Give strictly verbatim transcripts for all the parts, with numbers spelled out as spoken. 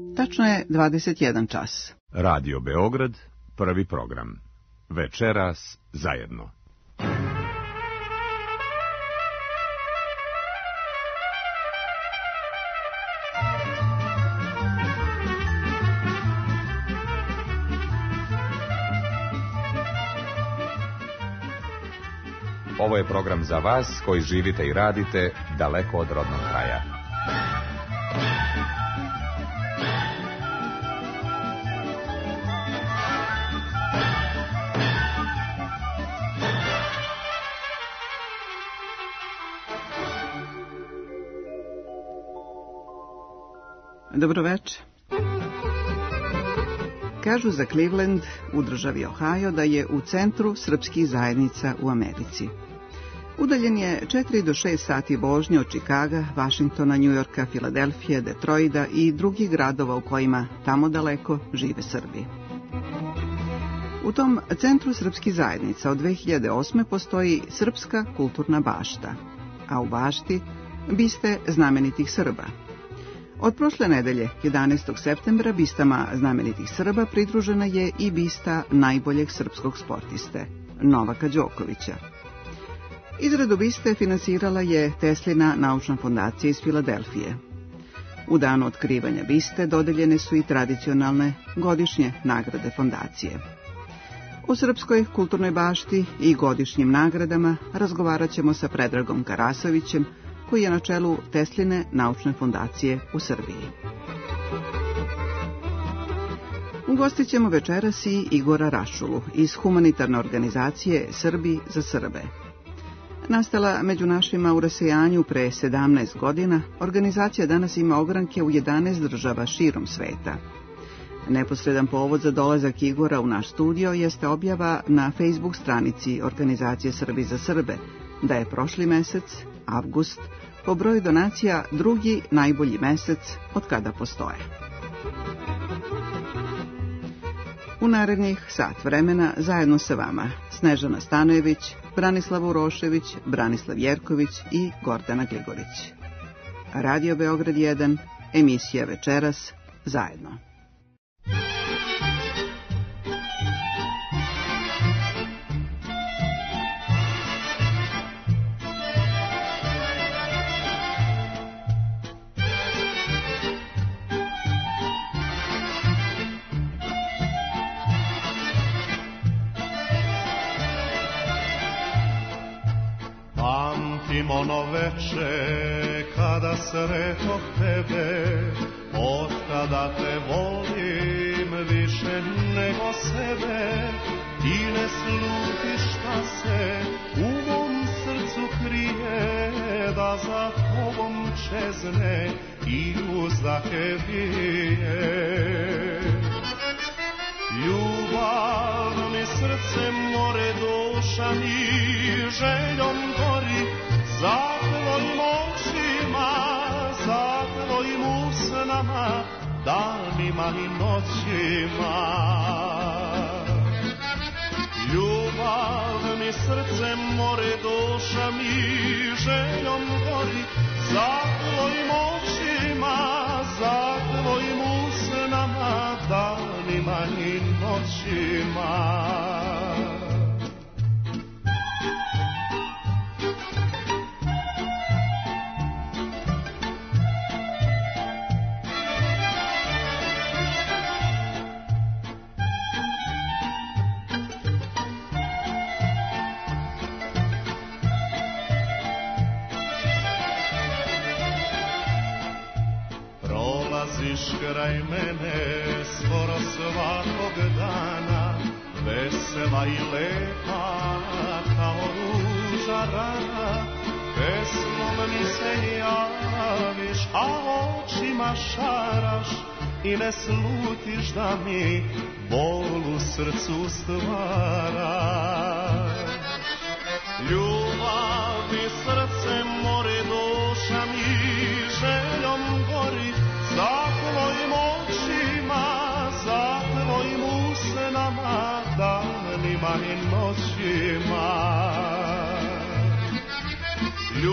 Tačno je dvadeset jedan čas. Radio Beograd, prvi program. Večeras zajedno. Ovo je program za vas koji živite i radite daleko od rodnog kraja. Dobroveče. Kažu za Cleveland u državi Ohio da je u centru srpskih zajednica u Americi. Udaljen je četiri do šest sati vožnje od Čikaga, Vašingtona, Njujorka, Filadelfije, Detroida i drugih gradova u kojima tamo daleko žive Srbi. U tom centru srpskih zajednica od dve hiljade osme postoji Srpska kulturna bašta, a u bašti biste znamenitih Srba. Od prošle nedelje, jedanaestog septembra, bistama znamenitih Srba pridružena je i bista najboljeg srpskog sportiste, Novaka Đokovića. Izradu biste finansirala je Teslina naučna fondacija iz Filadelfije. U danu otkrivanja biste dodeljene su i tradicionalne godišnje nagrade fondacije. O Srpskoj kulturnoj bašti i godišnjim nagradama razgovarat ćemo sa Predragom Karasovićem, koji je na čelu Tesline naučne fondacije u Srbiji. Ugostit ćemo večeras i Igora Rašulu iz humanitarne organizacije Srbi za Srbe. Nastala među našima u rasejanju pre sedamnaest godina, organizacija danas ima ogranke u jedanaest država širom sveta. Neposredan povod za dolazak Igora u naš studio jeste objava na Facebook stranici organizacije Srbi za Srbe, da je prošli mesec, avgust, po broju donacija drugi najbolji mesec od kada postoje. U narednih sat vremena zajedno sa vama Snežana Stanojević, Branislav Urošević, Branislav Jerković i Gordana Gligorić. Radio Beograd jedan, emisija Večeras zajedno. Ono veče kada sretoh tebe, od tada te volim više nego sebe. Ti ne slutiš šta se u mom srcu krije, da za tobom čezne i uzdake bije. Ljubav mi srce more, duša mi željom gori, za tvojim očima, za tvojim usnama, danima i noćima. Ljubav mi srce more, duša mi željom gori, za tvojim očima, za tvojim usnama, danima i noćima. Kraj mene skoro svakog dana, vesela i lepa kao ruža rana. Pesmom mi se javiš, a očima šaraš i ne slutiš da mi bol u srcu stvaraš. Ljubav mi srce more, duša mi željom gori, za tvojim očima, za tvojim usnama, danima i noćima.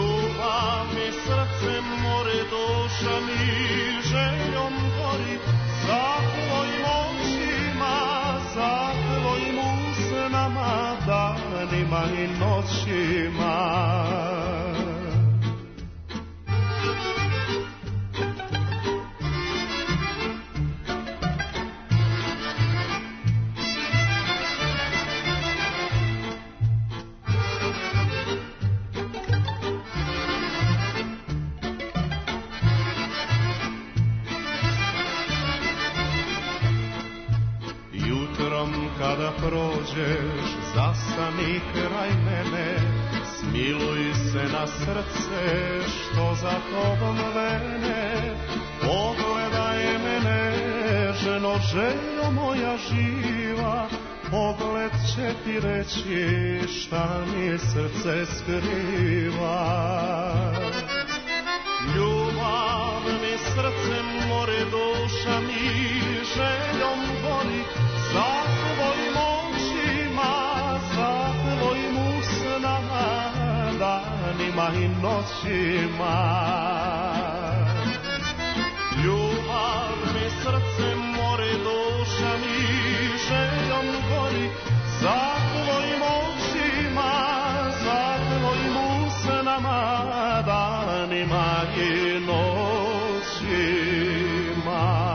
Ljubav mi srce more, duša mi željom gori, za tvojim očima, za tvojim usnama, danima i noćima. Kada prođeš, zastani kraj mene, smiluj se na srce što za tobom vene. Pogledaj mene, ženo, željo moja živa, pogled će ti reći šta mi srce skriva. Ljubav mi srce more, duša mi željom gori, za tvojim očima, za tvojim usnama, danima i noćima. Ljubav mi srce more, duša mi željom gori, za tvojim očima, za tvojim usnama, danima i noćima.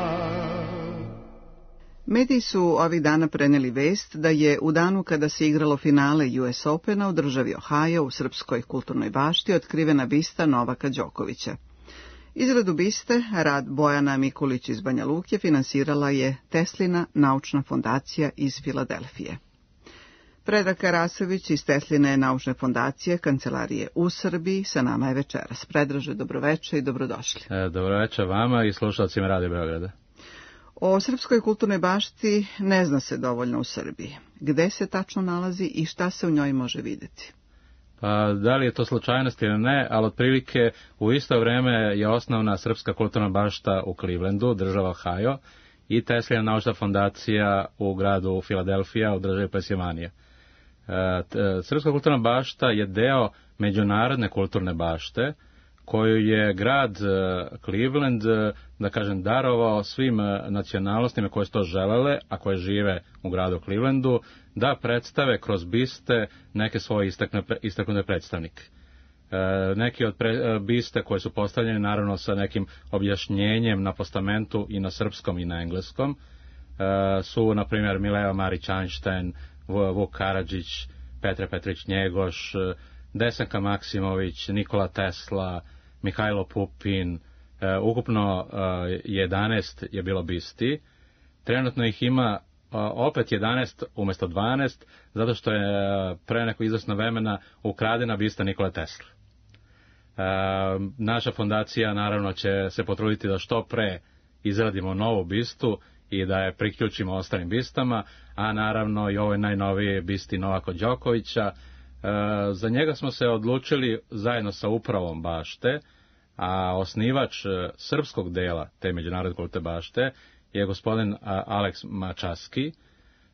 Mediji su ovih dana preneli vest da je u danu kada se igralo finale U S Opena u državi Ohio u srpskoj kulturnoj bašti otkrivena bista Novaka Đokovića. Izradu biste, rad Bojana Mikulić iz Banja Luke, finansirala je Teslina naučna fondacija iz Filadelfije. Predrag Karasović iz Tesline naučne fondacije, kancelarije u Srbiji, sa nama je večeras. Predraže, dobroveče i dobrodošli. E, dobroveče vama i slušalcima Radio Beograda. O srpskoj kulturnoj bašti ne zna se dovoljno u Srbiji. Gde se tačno nalazi i šta se u njoj može vidjeti? Pa, da li je to slučajnost ili ne, ali otprilike u isto vreme je osnovna srpska kulturna bašta u Clevelandu, država Ohio, i Teslina naučna fondacija u gradu Filadelfija u državi Pensilvanija. E, srpska kulturna bašta je deo međunarodne kulturne bašte, koju je grad Cleveland, da kažem, darovao svim nacionalnostima koje su to želele, a koje žive u gradu Clevelandu, da predstave kroz biste neke svoje istaknute predstavnike. E, neki od pre, biste koje su postavljene, naravno sa nekim objašnjenjem na postamentu i na srpskom i na engleskom, e, su, na primjer, Mileva Marić-Einstein, Vuk Karadžić, Petre Petrić-Njegoš, Desanka Maksimović, Nikola Tesla, Mihajlo Pupin, e, ukupno e, jedanaest je bilo bisti. Trenutno ih ima e, opet jedanaest umjesto dvanaest, zato što je e, pre neko izvesno vremena ukradena bista Nikola Tesla. E, naša fondacija naravno će se potruditi da što pre izradimo novu bistu i da je priključimo ostalim bistama, a naravno i ovoj najnovije bisti Novaka Đokovića. E, za njega smo se odlučili zajedno sa upravom bašte, a osnivač e, srpskog dela te međunarodne kulturne bašte je gospodin a, Aleks Mačaski, e,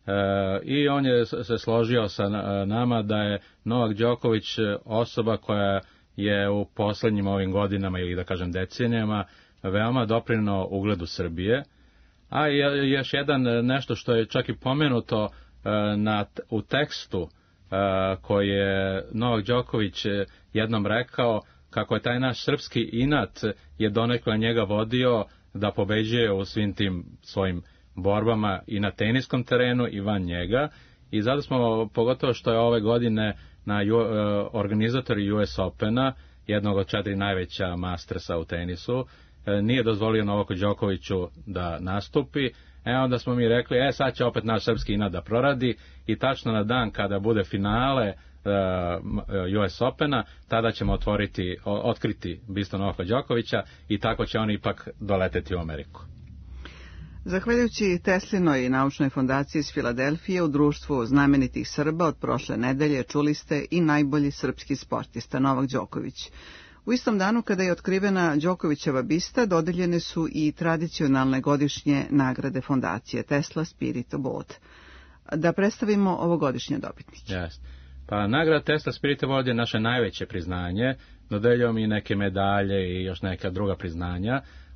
i on je se složio sa nama da je Novak Đoković osoba koja je u posljednjim ovim godinama ili da kažem decenijama veoma doprineo ugledu Srbije, a je još jedan nešto što je čak i pomenuto e, na, u tekstu Uh, koji je Novak Đoković jednom rekao, kako je taj naš srpski inat je donekle njega vodio da pobeđuje u svim tim svojim borbama i na teniskom terenu i van njega, i zato smo, pogotovo što je ove godine na uh, organizatori U S Opena, jednog od četiri najveća mastersa u tenisu, uh, nije dozvolio Novaku Đokoviću da nastupi. E onda smo mi rekli, e sad će opet naš srpski inat da proradi, i tačno na dan kada bude finale uh, U S Opena, tada ćemo otvoriti, o, otkriti bistu Novaka Đokovića i tako će oni ipak doleteti u Ameriku. Zahvaljujući Teslinoj naučnoj fondaciji iz Filadelfije u društvu znamenitih Srba od prošle nedelje čuli ste i najbolji srpski sportista Novak Đoković. U istom danu kada je otkrivena Đokovićeva bista, dodeljene su i tradicionalne godišnje nagrade fondacije Tesla Spirit Award. Da predstavimo ovogodišnje dobitnike. Yes. Pa nagrada Tesla Spirit Award je naše najveće priznanje. Dodeljujemo i neke medalje i još neka druga priznanja.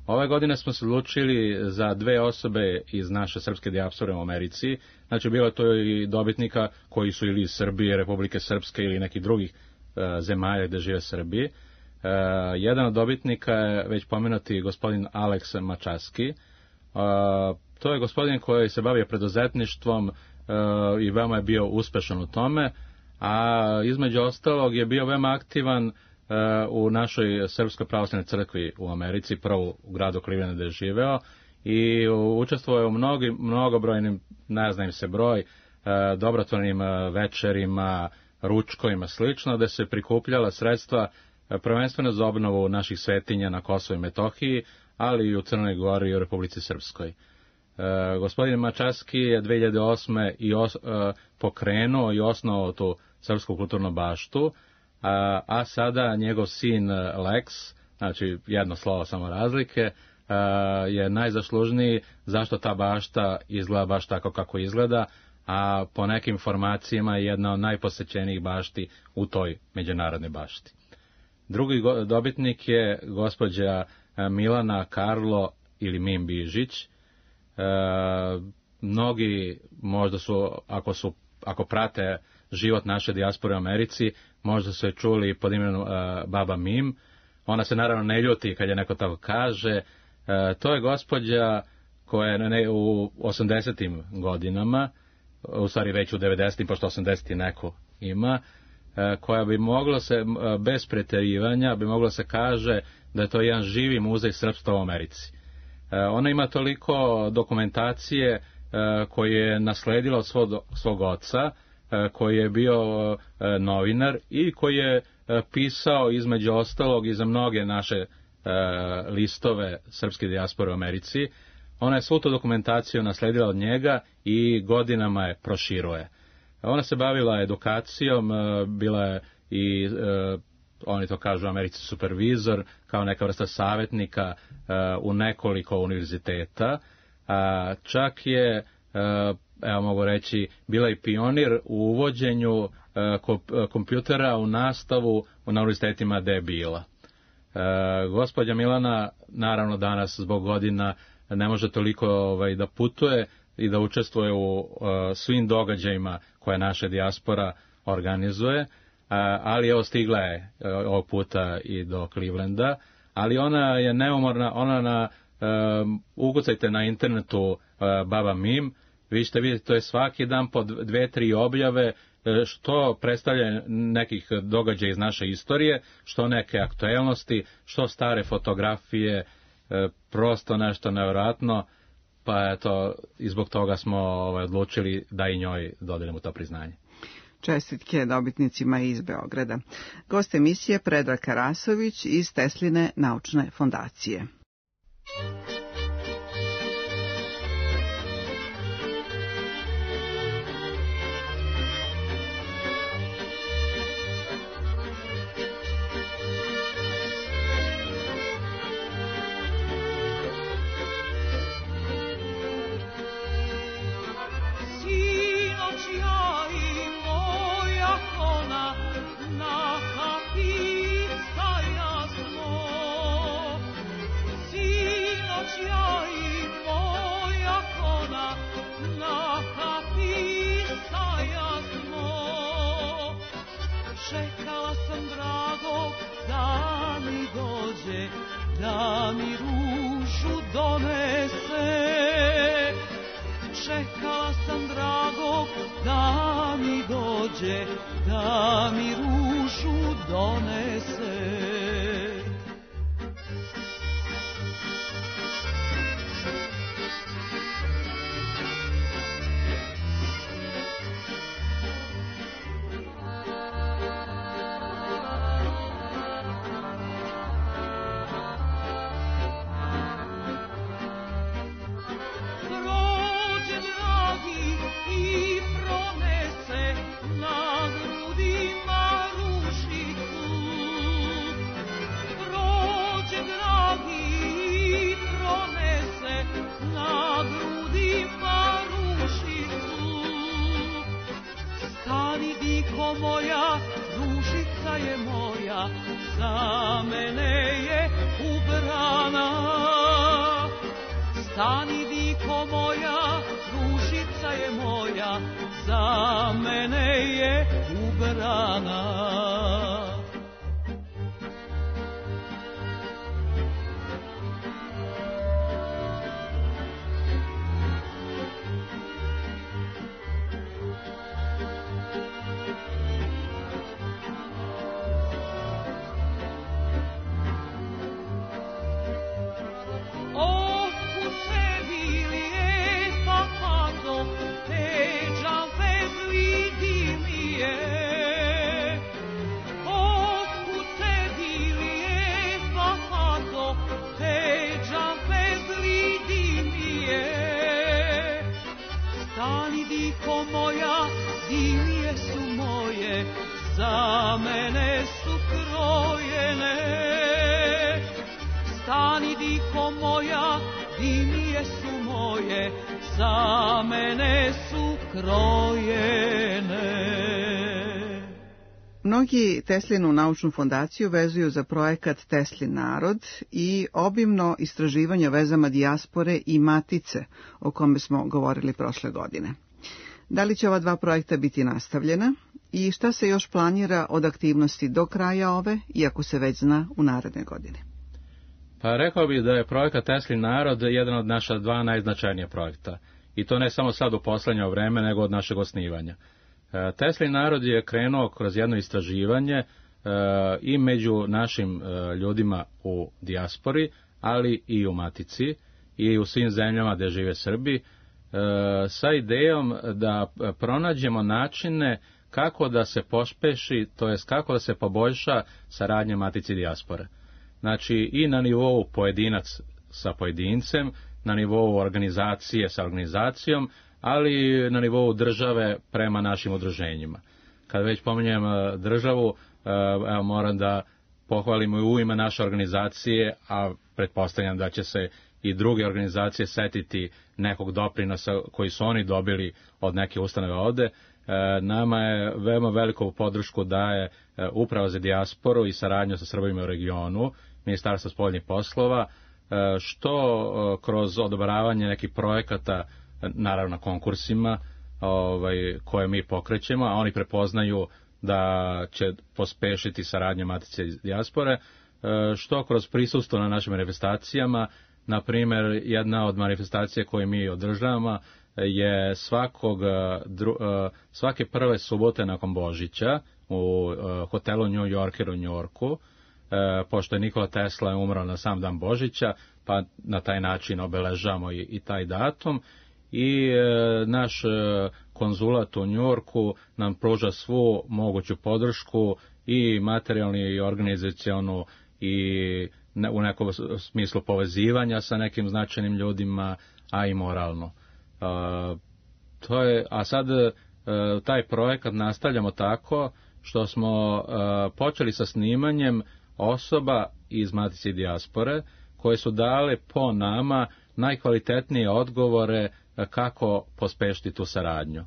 Ove godine smo se odlučili za dve osobe iz naše srpske dijaspore u Americi. Znači, bilo je to i dobitnika koji su ili iz Srbije, Republike Srpske ili nekih drugih uh, zemalja gde žive Srbi. Uh, jedan od dobitnika je već pomenuti gospodin Aleks Mačaski. Uh, to je gospodin koji se bavio preduzetništvom uh, i veoma je bio uspešan u tome, a između ostalog je bio veoma aktivan u našoj Srpskoj pravoslavnoj crkvi u Americi, prvo u gradu Clevelandu gde je živeo, i učestvovao u mnogi, mnogobrojnim, ne znam se broj, dobrotvornim večerima, ručkovima, slično, gde se prikupljala sredstva prvenstveno za obnovu naših svetinja na Kosovu i Metohiji, ali i u Crnoj Gori i u Republici Srpskoj. E, gospodin Mačaski je dve hiljade osme i os, e, pokrenuo i osnovao tu srpsku kulturnu baštu, A, a sada njegov sin Lex, znači jedno slovo samo razlike, a, je najzaslužniji zašto ta bašta izgleda baš tako kako izgleda, a po nekim informacijama je jedna od najposećenijih bašti u toj međunarodnoj bašti. Drugi go, dobitnik je gospođa Milana Karlo ili Mim Bižić. A, mnogi možda su, ako su, ako prate život naše dijaspore u Americi, možda su je čuli pod imenom uh, Baba Mim. Ona se naravno ne ljuti kad je neko tako kaže. Uh, to je gospođa koja je ne, u osamdesetim godinama, u stvari već u devedesetim, pošto osamdeset neko ima, uh, koja bi moglo se, uh, bez preterivanja, bi moglo se kaže da je to jedan živi muzej srpstva u Americi. Uh, ona ima toliko dokumentacije uh, koje je nasledila od svog, svog oca, koji je bio novinar i koji je pisao između ostalog i za mnoge naše listove srpske dijaspore u Americi. Ona je svu tu dokumentaciju nasledila od njega i godinama je proširuje. Ona se bavila edukacijom, bila je i, oni to kažu u Americi, supervizor, kao neka vrsta savjetnika u nekoliko univerziteta. Čak je, evo mogu reći, bila i pionir u uvođenju kompjutera u nastavu na univerzitetima gde je bila. Gospođa Milana, naravno danas zbog godina ne može toliko ovaj, da putuje i da učestvuje u svim događajima koje naša dijaspora organizuje, ali evo stigla je ovog puta i do Clevelanda, ali ona je neumorna, ona na, ukucajte na internetu Baba Mim, vi ćete vidjeti, to je svaki dan po dve, tri objave, što predstavlja nekih događaja iz naše istorije, što neke aktuelnosti, što stare fotografije, prosto nešto nevjerojatno, pa eto, i zbog toga smo ovaj, odlučili da i njoj dodelimo to priznanje. Čestitke dobitnicima iz Beograda. Gost emisije Predrag Karasović iz Tesline naučne fondacije. Da mi ružu donese, čekala sam dragog da mi dođe, da mi ružu donese. je ubrana. Za mene su krojene, stani diko moja, dimije su moje, za mene su krojene. Mnogi Teslinu naučnu fondaciju vezuju za projekat Teslin narod i obimno istraživanje o vezama dijaspore i matice, o kome smo govorili prošle godine. Da li će ova dva projekta biti nastavljena i šta se još planira od aktivnosti do kraja ove, iako se već zna u naredne godine? Pa rekao bih da je projekat Teslin narod jedan od naša dva najznačajnija projekta. I to ne samo sad u poslednje vreme, nego od našeg osnivanja. Teslin narod je krenuo kroz jedno istraživanje i među našim ljudima u dijaspori, ali i u matici i u svim zemljama gde žive Srbi, sa idejom da pronađemo načine kako da se pospeši, to jest kako da se poboljša saradnja matici i dijaspore. Znači i na nivou pojedinac sa pojedincem, na nivou organizacije sa organizacijom, ali i na nivou države prema našim udruženjima. Kad već pominjem državu, evo, moram da pohvalim u ime naše organizacije, a pretpostavljam da će se i druge organizacije setiti nekog doprinosa koji su oni dobili od neke ustanove ovde. Nama je veoma veliku podršku daje Uprava za dijasporu i saradnju sa Srbima u regionu, Ministarstvo spoljnih poslova, što kroz odobravanje nekih projekata, naravno konkursima, ovaj, koje mi pokrećemo, a oni prepoznaju da će pospešiti saradnju matice i dijaspore, što kroz prisustvo na našim manifestacijama. Na primjer, jedna od manifestacija koje mi održavamo je svakog, svake prve subote nakon Božića u hotelu New Yorker u Njorku, pošto je Nikola Tesla umro na sam dan Božića, pa na taj način obeležamo i, i taj datum. I e, naš e, konzulat u Njorku nam pruža svu moguću podršku i materijalnu i organizacionu i ne, u nekom smislu povezivanja sa nekim značajnim ljudima, a i moralno. E, to je, a sad e, taj projekat nastavljamo tako što smo e, počeli sa snimanjem osoba iz matice i dijaspore koje su dale po nama najkvalitetnije odgovore kako pospešiti tu saradnju.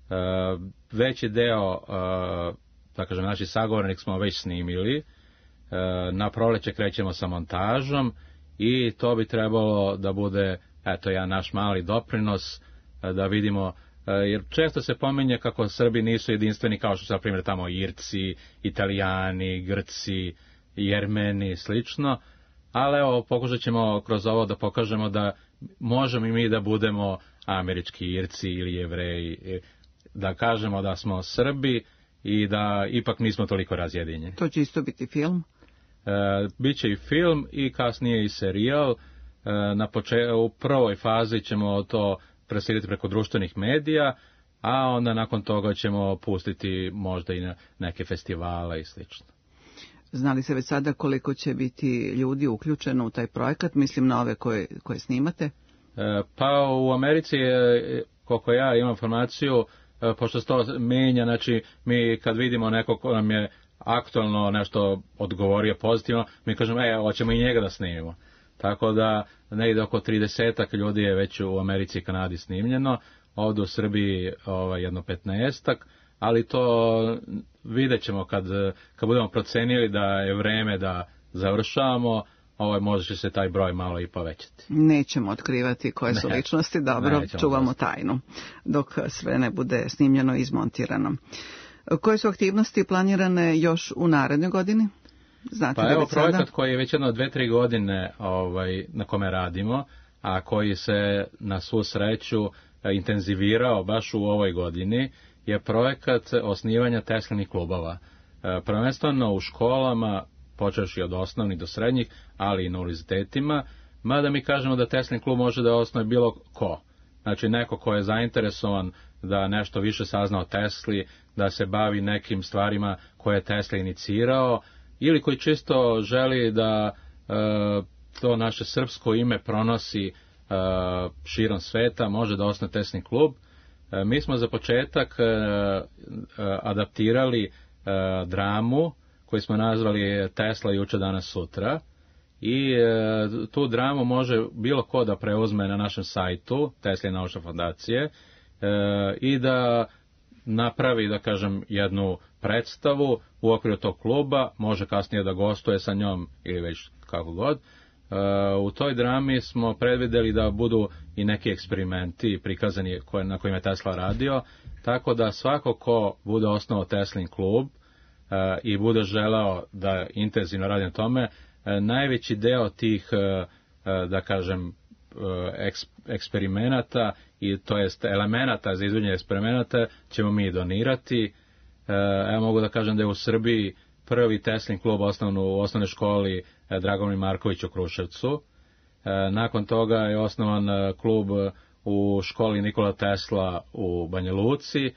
Veći deo, da kažem, naši sagovornik smo već snimili, na proleće krećemo sa montažom i to bi trebalo da bude, eto, jedan naš mali doprinos, da vidimo, jer često se pominje kako Srbi nisu jedinstveni kao što su, na primjer, tamo Irci, Italijani, Grci, Jermeni, slično, ali evo, pokušat ćemo kroz ovo da pokažemo da možemo i mi da budemo američki Irci ili Jevreji, da kažemo da smo Srbi i da ipak nismo toliko razjedinjeni. To će isto biti film? E, Biće i film i kasnije i serijal. E, na poče- u prvoj fazi ćemo to preseliti preko društvenih medija, a onda nakon toga ćemo pustiti možda i na neke festivale i slično. Zna li se već sada koliko će biti ljudi uključeno u taj projekat, mislim na ove koje, koje snimate? E, pa u Americi, koliko ja imam informaciju, e, pošto se to menja, znači mi kad vidimo neko ko nam je aktualno nešto odgovorio pozitivno, mi kažemo, e, hoćemo i njega da snimimo. Tako da negde oko tridesetak ljudi je već u Americi i Kanadi snimljeno, ovdje u Srbiji ovaj, jedno petnaestak, ali to vidjet ćemo kad, kad budemo procenili da je vreme da završavamo, ovaj, može će se taj broj malo i povećati. Nećemo otkrivati koje su ne, ličnosti, dobro, čuvamo tajnu, dok sve ne bude snimljeno i izmontirano. Koje su aktivnosti planirane još u narednoj godini? Znate pa da evo već sada... projekat koji je već jedno dve, tri godine ovaj, na kome radimo, a koji se na svu sreću intenzivirao baš u ovoj godini, je projekat osnivanja Teslinih klubova. E, prvenstveno u školama, počevši od osnovnih do srednjih, ali i na univerzitetima, mada mi kažemo da Teslin klub može da osnovi bilo ko. Znači neko ko je zainteresovan da nešto više sazna o Tesli, da se bavi nekim stvarima koje je Tesla inicirao, ili koji čisto želi da e, to naše srpsko ime pronosi e, širom sveta, može da osnuje Teslin klub. E, mi smo za početak e, e, adaptirali e, dramu koju smo nazvali Tesla juče, danas, sutra. I e, tu dramu može bilo ko da preuzme na našem sajtu Tesla naučne fondacije e, i da napravi, da kažem, jednu predstavu u okviru tog kluba, može kasnije da gostuje sa njom ili već kako god. E, u toj drami smo predvideli da budu i neki eksperimenti prikazani koje, na kojima je Tesla radio, tako da svako ko bude osnovao Teslin klub e, i bude želeo da intenzivno radi na tome, e, najveći deo tih, e, da kažem, eks, eksperimenata i to jest elemenata za izvođenje eksperimenata ćemo mi donirati. Evo mogu da kažem da je u Srbiji prvi Teslin klub osnovan u osnovnoj školi Dragomir Marković u Kruševcu. Nakon toga je osnovan klub u školi Nikola Tesla u Banja Luci.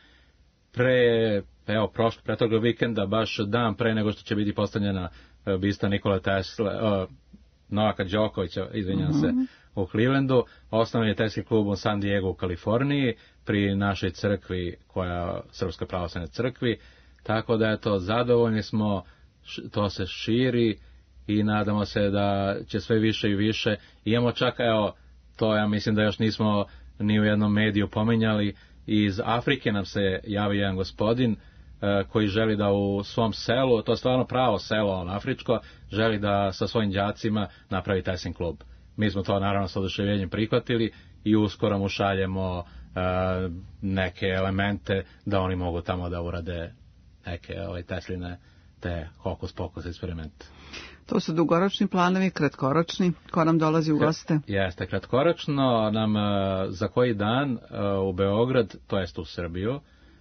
Pre, evo, prošlo, pre toga vikenda, baš dan pre nego što će biti postavljena bista Nikola Tesla, uh, Novaka Đokovića, izvinjam se, mm-hmm. u Clevelandu. Osnovan je Teslin klub u San Diego u Kaliforniji, pri našoj crkvi, koja Srpska pravoslavna crkvi, tako da eto, zadovoljni smo, to se širi i nadamo se da će sve više i više. Imamo čak, evo, to ja mislim da još nismo ni u jednom mediju pominjali, iz Afrike nam se javi jedan gospodin e, koji želi da u svom selu, to je stvarno pravo selo, on afričko, želi da sa svojim đacima napravi Teslin klub. Mi smo to naravno s oduševljenjem prihvatili i uskoro mu šaljemo uh, neke elemente da oni mogu tamo da urade neke ove Tesline, te hokus pokus eksperimente. To su dugoročni planovi, kratkoročni, ko nam dolazi u goste? Jeste, kratkoročno nam uh, za koji dan uh, u Beograd, to jest u Srbiju, uh,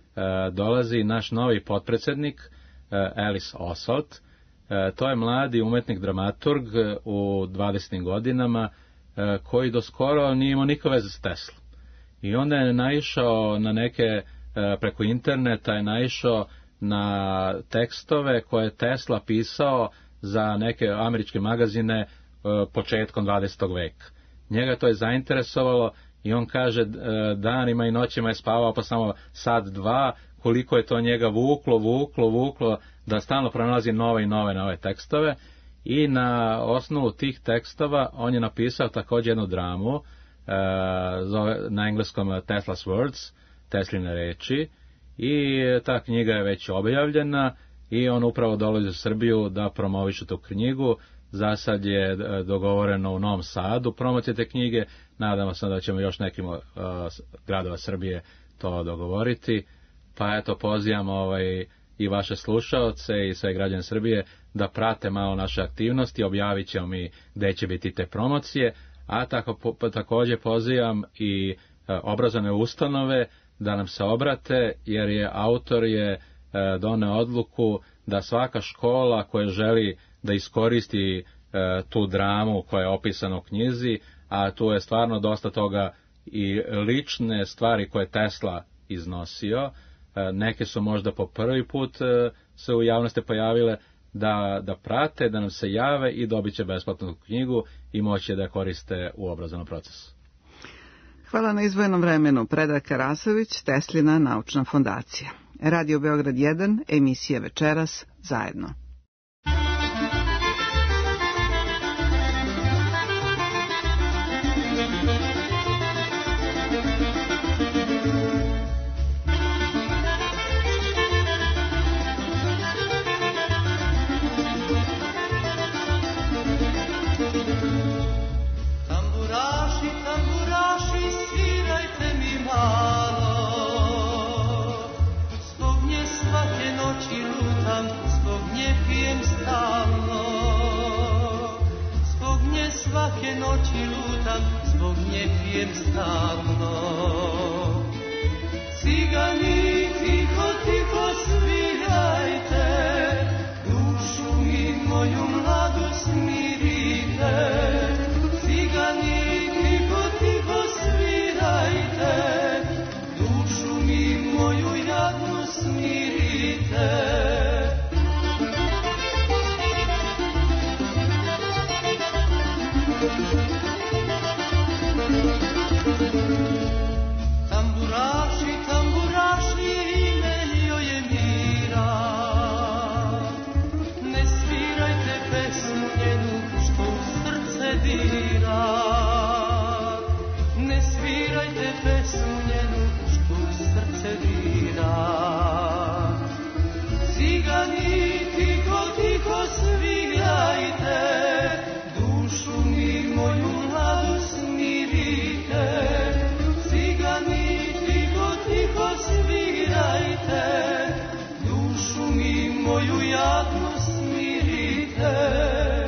dolazi naš novi potpredsednik uh, Alice Oswald. Uh, to je mladi umetnik dramaturg uh, u dvadesetim godinama uh, koji do skoro nije imao nikakve veze s Teslom. I onda je naišao na neke, uh, preko interneta je naišao na tekstove koje je Tesla pisao za neke američke magazine uh, početkom dvadesetog veka. Njega to je zainteresovalo i on kaže uh, danima i noćima je spavao pa samo sat, dva, koliko je to njega vuklo, vuklo, vuklo, da stalno pronalazi nove i nove nove tekstove. I na osnovu tih tekstova on je napisao također jednu dramu, uh, zove, na engleskom Tesla's Words, Tesline reči, i ta knjiga je već objavljena i on upravo dolazi u Srbiju da promoviše tu knjigu. Za sad je dogovoreno u Novom Sadu promocije te knjige, nadamo se da ćemo još nekim uh, gradova Srbije to dogovoriti, pa eto pozivam ovaj, i vaše slušaoce i sve građane Srbije da prate malo naše aktivnosti, objavit ćemo mi gde će biti te promocije, a tako, po, također pozivam i uh, obrazovne ustanove da nam se obrate, jer je autor je uh, doneo odluku da svaka škola koja želi da iskoristi uh, tu dramu koja je opisana u knjizi, a tu je stvarno dosta toga i lične stvari koje Tesla iznosio, uh, neke su možda po prvi put uh, se u javnosti pojavile, da, da prate, da nam se jave i dobit će besplatnu knjigu i moće da koriste u obrazovnom procesu. Hvala na izdvojenom vremenu. Predrag Karasović, Teslina naučna fondacija. Radio Beograd jedan, emisija Večeras, zajedno. Svake Gorke noći lutam, zbog nje pijem stalno. Cigani, tiho, tiho svirajte, dušu mi moju mladu smirite. Cigani, tiho, tiho svirajte, dušu mi moju jadnu smirite. Tamburaši, tamburaši, ime joj je Mira. Ne svirajte pesmu njenu što u srce dira. Ne svirajte pesmu njenu što u srce dira. Cigani, tiho, tiho svirajte, dušu mi moju mladu smirite. Cigani, tiho, tiho svirajte, dušu mi moju jadnu smirite.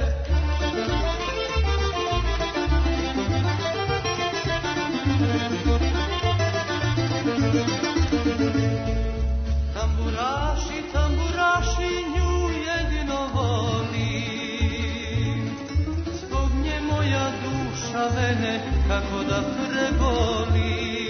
Tamburaši, tamburaši, nju jedino volim. Zbog nje moja duša vene kako da prebolim.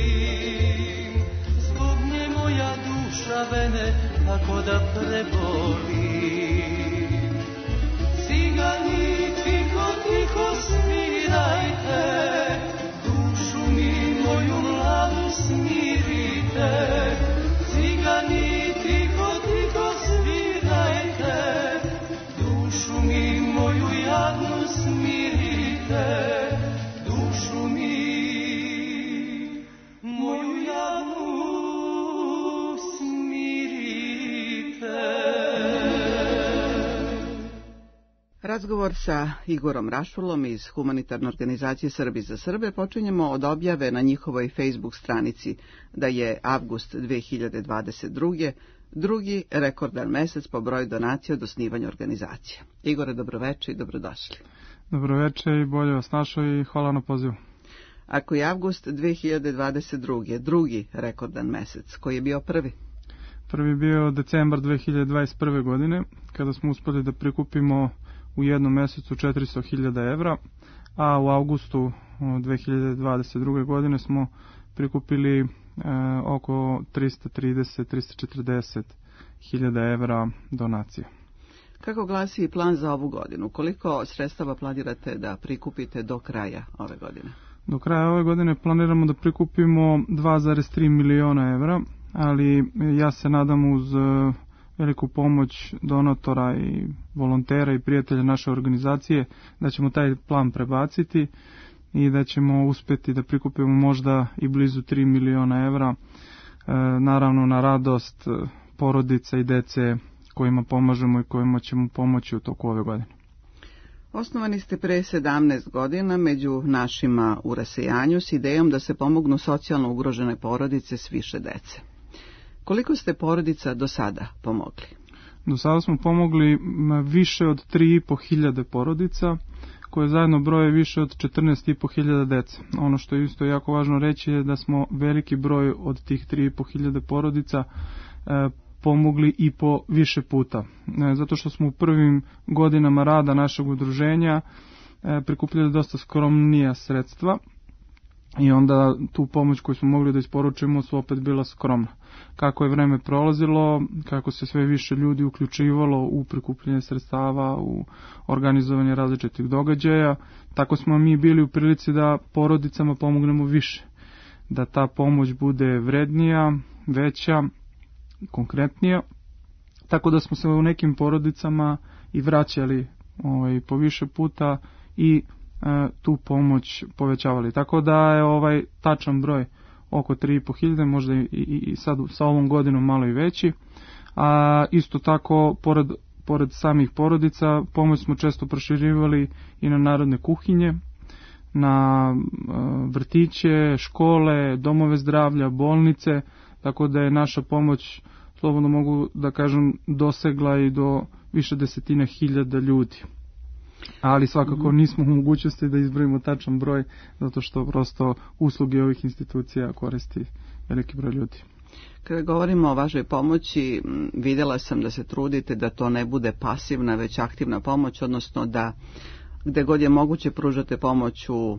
Zbog nje moja duša vene kako da prebolim. Cigani, tiho, tiho svirajte, dušu mi moju mladu smirite. Cigani, tiho, tiho svirajte, dušu mi moju jadnu smirite. Dušu mi moju jadnu smirite. Razgovor sa Igorom Rašulom iz humanitarne organizacije Srbi za Srbe počinjemo od objave na njihovoj Facebook stranici da je avgust dve hiljade dvadeset druge. drugi rekordan mesec po broju donacija od osnivanja organizacije. Igore, dobroveče i dobrodošli. Dobroveče i bolje vas našao i hvala na pozivu. Ako je avgust dve hiljade dvadeset druge. drugi rekordan mesec, koji je bio prvi? Prvi bio decembar dve hiljade dvadeset prve. godine, kada smo uspeli da prikupimo u jednom mesecu četiristo hiljada evra, a u avgustu dve hiljade dvadeset druge. godine smo prikupili e, oko tristo trideset do tristo četrdeset hiljada evra donacije. Kako glasi plan za ovu godinu? Koliko sredstava planirate da prikupite do kraja ove godine? Do kraja ove godine planiramo da prikupimo dva zarez tri miliona evra, ali ja se nadam uz veliku pomoć donatora i volontera i prijatelja naše organizacije da ćemo taj plan prebaciti i da ćemo uspjeti da prikupimo možda i blizu tri miliona evra, naravno na radost porodica i dece kojima pomažemo i kojima ćemo pomoći u toku ove godine. Osnovani ste pre sedamnaest godina među našima u rasejanju s idejom da se pomognu socijalno ugrožene porodice s više dece. Koliko ste porodica do sada pomogli? Do sada smo pomogli više od tri i po hiljade porodica, koje zajedno broje više od četrnaest i po hiljada dece. Ono što je isto jako važno reći je da smo veliki broj od tih tri i po hiljade porodica e, pomogli i po više puta. E, zato što smo u prvim godinama rada našeg udruženja e, prikupljali dosta skromnija sredstva i onda tu pomoć koju smo mogli da isporučimo su opet bila skromna. Kako je vreme prolazilo, kako se sve više ljudi uključivalo u prikupljanje sredstava, u organizovanje različitih događaja, tako smo mi bili u prilici da porodicama pomognemo više. Da ta pomoć bude vrednija, veća, konkretnija, tako da smo se u nekim porodicama i vraćali ovaj, po više puta i e, tu pomoć povećavali. Tako da je ovaj tačan broj oko tri i po hiljade, možda i, i, i sad sa ovom godinom malo i veći. A isto tako, pored, pored samih porodica, pomoć smo često proširivali i na narodne kuhinje, na e, vrtiće, škole, domove zdravlja, bolnice, tako da je naša pomoć, slobodno mogu da kažem, dosegla i do više desetina hiljada ljudi. ali svakako nismo u mogućnosti da izbrojimo tačan broj, zato što prosto usluge ovih institucija koristi veliki broj ljudi. Kada govorimo o vašoj pomoći, vidjela sam da se trudite da to ne bude pasivna, već aktivna pomoć, odnosno da gde god je moguće pružate pomoć u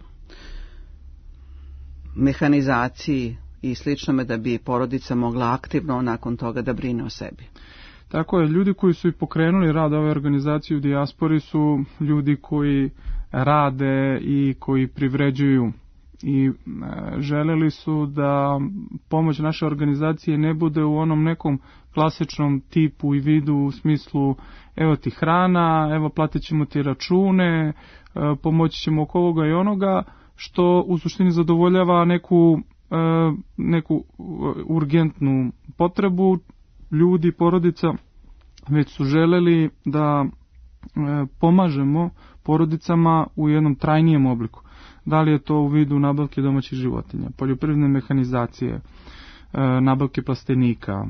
mehanizaciji i sličnome, da bi porodica mogla aktivno nakon toga da brine o sebi. Tako je, ljudi koji su i pokrenuli rad ove organizacije u dijaspori su ljudi koji rade i koji privređuju i želeli su da pomoć naše organizacije ne bude u onom nekom klasičnom tipu i vidu u smislu evo ti hrana, evo platit ćemo ti račune, pomoći ćemo oko ovoga i onoga, što u suštini zadovoljava neku, neku urgentnu potrebu ljudi, porodica, već su želeli da pomažemo porodicama u jednom trajnijem obliku. Da li je to u vidu nabavke domaćih životinja, poljoprivredne mehanizacije, nabavke plastenika,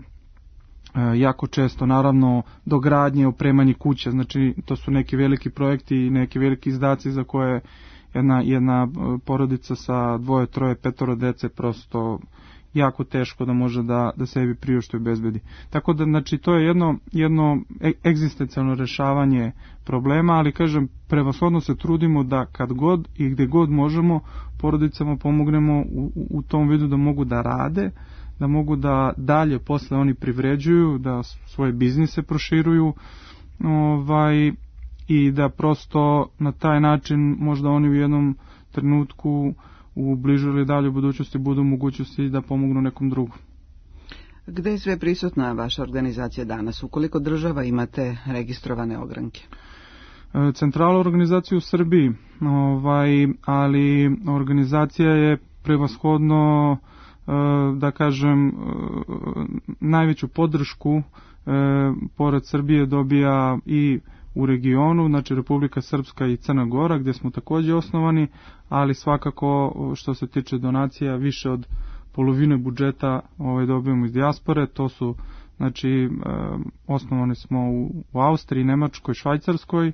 jako često naravno dogradnje, opremanje kuća, znači to su neki veliki projekti i neki veliki izdaci za koje jedna, jedna porodica sa dvoje, troje, petoro dece prosto jako teško da može da, da sebi priušti i obezbedi. Tako da, znači, to je jedno, jedno egzistencijalno rešavanje problema, ali, kažem, prevashodno se trudimo da kad god i gde god možemo porodicama pomognemo u, u tom vidu da mogu da rade, da mogu da dalje posle oni privređuju, da svoje biznise proširuju, ovaj, i da prosto na taj način možda oni u jednom trenutku u bližoj ili daljoj budućnosti budu mogućnosti da pomognu nekom drugom. Gde je sve prisutna vaša organizacija danas? U koliko država imate registrovane ogranke? Centralna organizacija u Srbiji, ovaj, ali organizacija je prevashodno, da kažem, najveću podršku pored Srbije dobija i u regionu, znači Republika Srpska i Crna Gora, gdje smo također osnovani, ali svakako što se tiče donacija, više od polovine budžeta ovaj, dobijemo iz dijaspore. To su, znači, e, osnovani smo u, u Austriji, Nemačkoj, Švajcarskoj, e,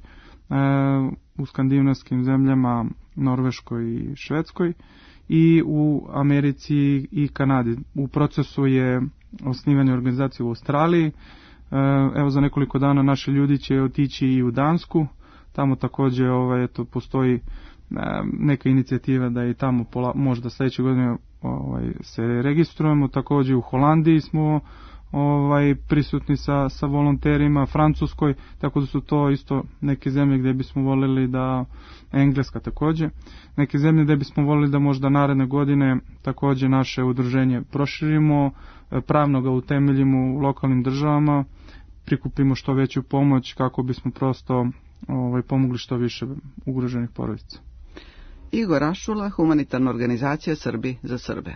u skandinavskim zemljama, Norveškoj i Švedskoj, i u Americi i Kanadi. U procesu je osnivanje organizacije u Australiji. Evo, za nekoliko dana naši ljudi će otići i u Dansku, tamo također ovaj, eto, postoji neka inicijativa da i tamo pola, možda sljedeće godine ovaj, se registrujemo. Također u Holandiji smo ovaj, prisutni sa, sa volonterima, Francuskoj, tako da su to isto neke zemlje gdje bismo voljeli da, Engleska također, neke zemlje gdje bismo voljeli da možda naredne godine također naše udruženje proširimo, pravno ga utemeljimo u lokalnim državama, prikupimo što veću pomoć kako bismo prosto ovaj, pomogli što više ugroženih porodica. Igor Rašula, humanitarna organizacija Srbi za Srbe.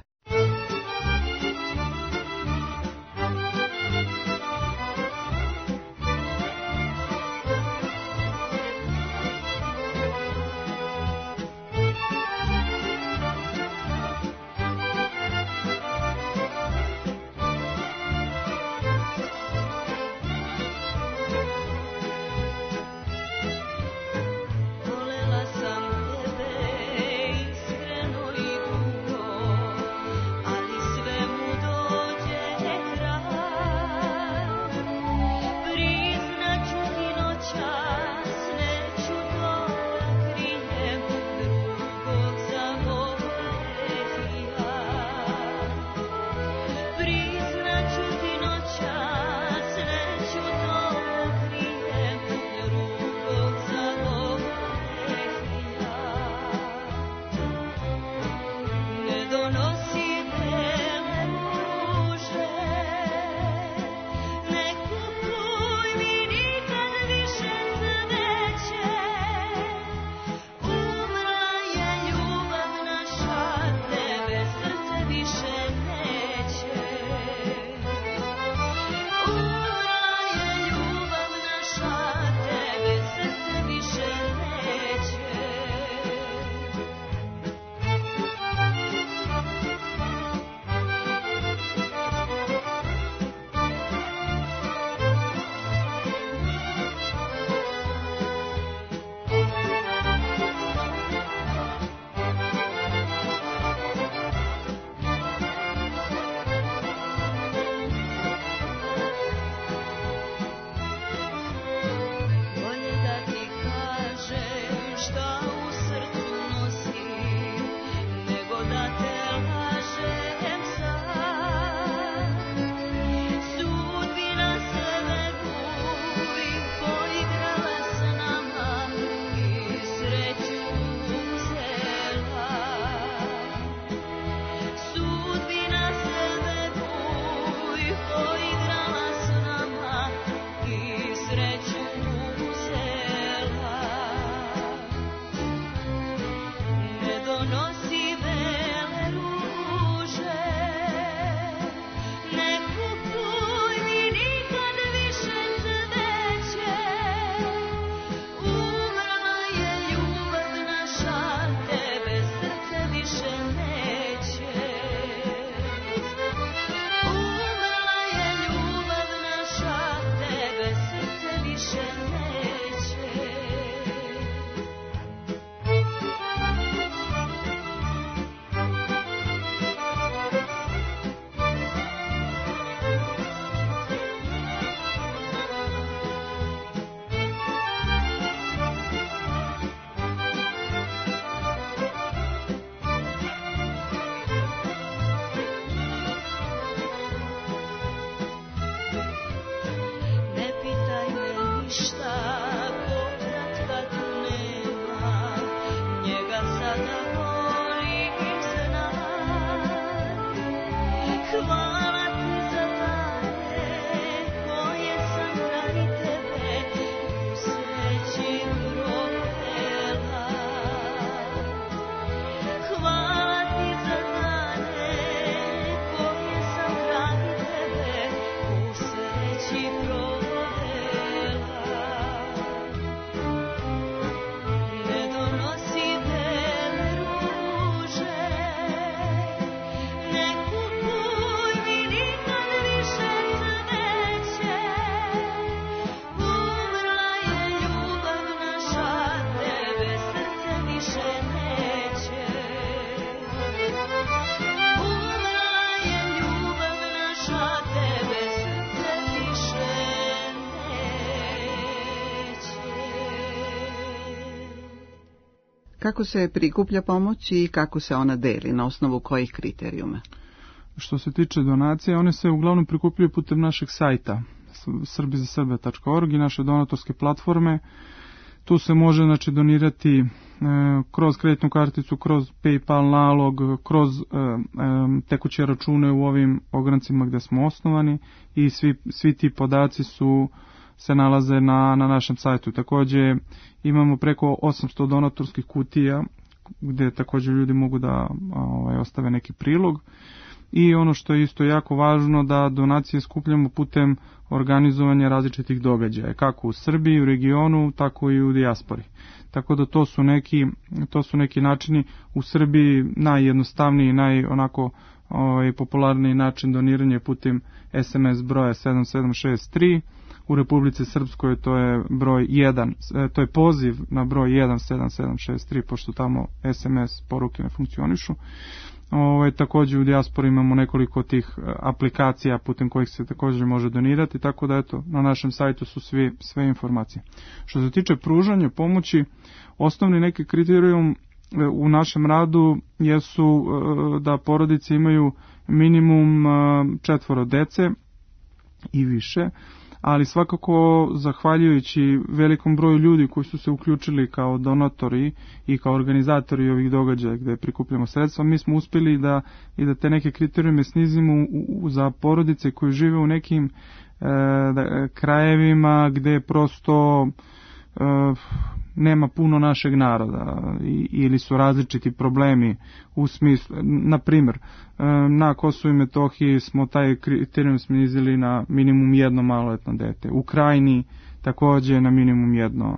Kako se prikuplja pomoć i kako se ona deli, na osnovu kojih kriterijuma? Što se tiče donacije, one se uglavnom prikupljaju putem našeg sajta srbi za srbe tačka org i naše donatorske platforme. Tu se može znači donirati e, kroz kreditnu karticu, kroz PayPal nalog, kroz e, e, tekuće račune u ovim ograncima gde smo osnovani i svi, svi ti podaci su se nalaze na, na našem sajtu. Takođe imamo preko osamsto donatorskih kutija gde takođe ljudi mogu da ovaj, ostave neki prilog. I ono što je isto jako važno, da donacije skupljamo putem organizovanja različitih događaja, kako u Srbiji, u regionu, tako i u dijaspori. Tako da to su neki, to su neki načini. U Srbiji najjednostavniji, naj onako ovaj, popularniji način doniranja putem es em es broja sedam sedam šest tri. U Republici Srpskoj to je broj jedan, to je poziv na broj jedan sedam sedam šest tri, pošto tamo es em es poruke ne funkcionišu. Ovaj, također u dijaspori imamo nekoliko tih aplikacija putem kojih se također može donirati, tako da eto, na našem sajtu su svi, sve informacije. Što se tiče pružanja pomoći, osnovni neki kriterijum u našem radu jesu da porodice imaju minimum četvoro dece i više, ali svakako zahvaljujući velikom broju ljudi koji su se uključili kao donatori i kao organizatori ovih događaja gde prikupljamo sredstva, mi smo uspjeli da i da te neke kriterijume snizimo u, u, za porodice koji žive u nekim e, da, krajevima gde prosto e, nema puno našeg naroda i, ili su različiti problemi u smislu, na primjer, na Kosovu i Metohiji smo taj kriterijum snizili na minimum jedno maloletno dete, u Krajini također na minimum jedno,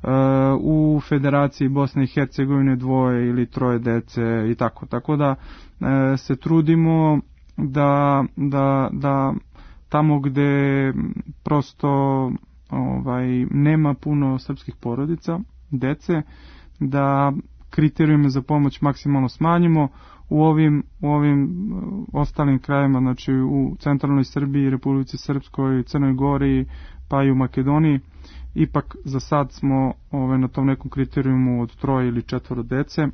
u Federaciji Bosne i Hercegovine dvoje ili troje dece i tako, tako da se trudimo da, da, da tamo gde prosto ovaj, nema puno srpskih porodica, dece, da kriterijume za pomoć maksimalno smanjimo. U ovim, u ovim ostalim krajima, znači u centralnoj Srbiji, Republici Srpskoj, Crnoj Gori, pa i u Makedoniji, ipak za sad smo ovaj, na tom nekom kriterijumu od troje ili četvoro dece.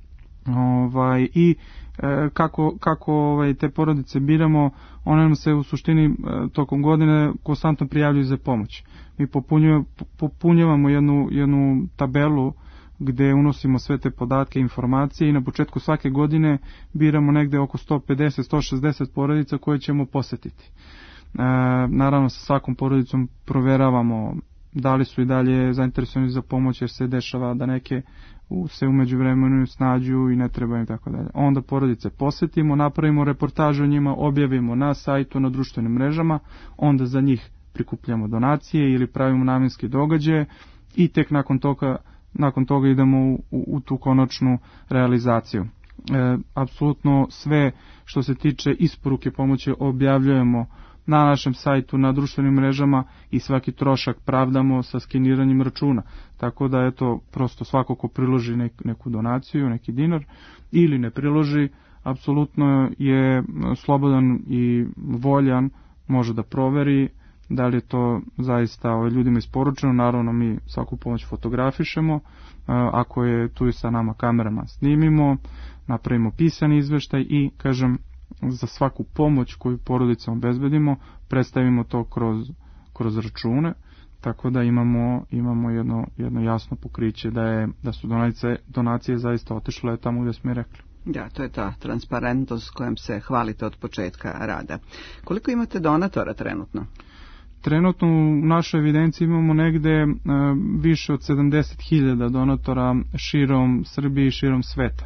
Ovaj, i e, kako, kako ovaj, te porodice biramo, one nam se u suštini e, tokom godine konstantno prijavljuju za pomoć. Mi popunjujemo, popunjavamo jednu, jednu tabelu gde unosimo sve te podatke i informacije i na početku svake godine biramo negde oko sto pedeset do sto šezdeset porodica koje ćemo posetiti. E, naravno sa svakom porodicom proveravamo da li su i dalje zainteresovani za pomoć, jer se dešava da neke se umeđu vremenu snađu i ne trebaju i tako dalje. Onda porodice posetimo, napravimo reportažu o njima, objavimo na sajtu, na društvenim mrežama, onda za njih prikupljamo donacije ili pravimo namjenske događaje i tek nakon toga, nakon toga idemo u, u, u tu konačnu realizaciju. E, apsolutno sve što se tiče isporuke pomoći objavljujemo na našem sajtu, na društvenim mrežama i svaki trošak pravdamo sa skeniranjem računa. Tako da eto, prosto svako ko priloži nek, neku donaciju, neki dinar ili ne priloži, apsolutno je slobodan i voljan, može da proveri da li je to zaista ovaj, ljudima isporučeno. Naravno mi svaku pomoć fotografišemo, ako je tu i sa nama kamerama snimimo, napravimo pisani izveštaj i kažem, za svaku pomoć koju porodicama obezbedimo, predstavimo to kroz, kroz račune, tako da imamo, imamo jedno, jedno jasno pokriće da, je, da su donacije, donacije zaista otišle tamo gdje smo i rekli. Da, to je ta transparentnost kojom se hvalite od početka rada. Koliko imate donatora trenutno? Trenutno u našoj evidenciji imamo negde e, više od sedamdeset hiljada donatora širom Srbije i širom sveta.